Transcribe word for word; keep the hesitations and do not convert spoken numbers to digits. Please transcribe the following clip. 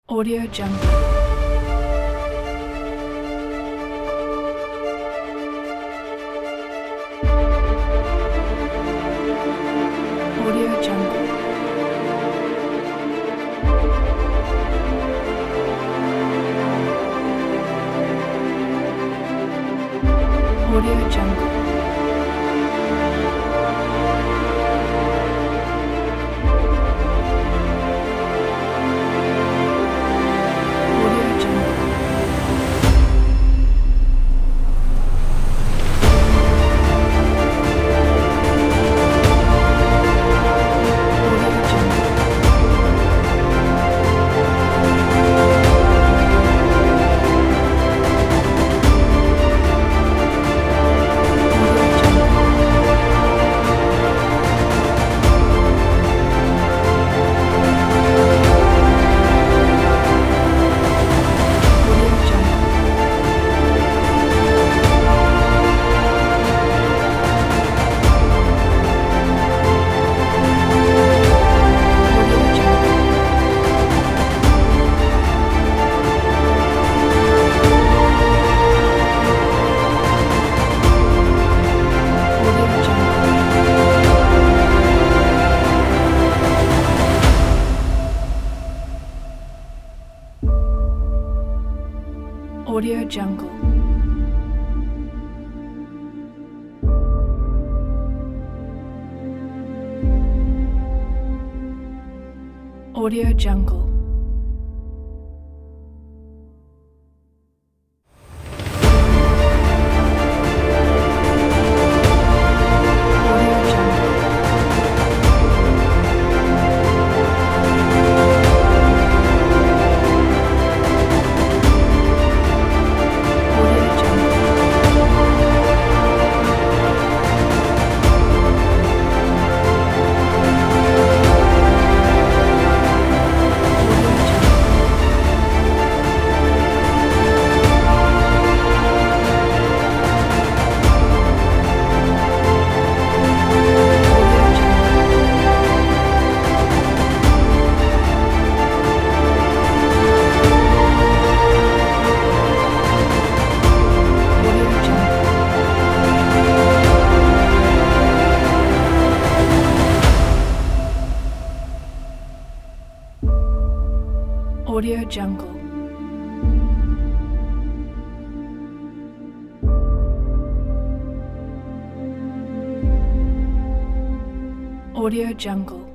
Audio Jungle. Audio Jungle. Audio Jungle. Audio Jungle. Audio Jungle. Audio Jungle. Audio Jungle. Audio Jungle. Audio Jungle. Audio Jungle. Audio Jungle. Audio Jungle. Audio Jungle. Audio Jungle. Audio Jungle. Audio Jungle. Audio Jungle. Audio Jungle.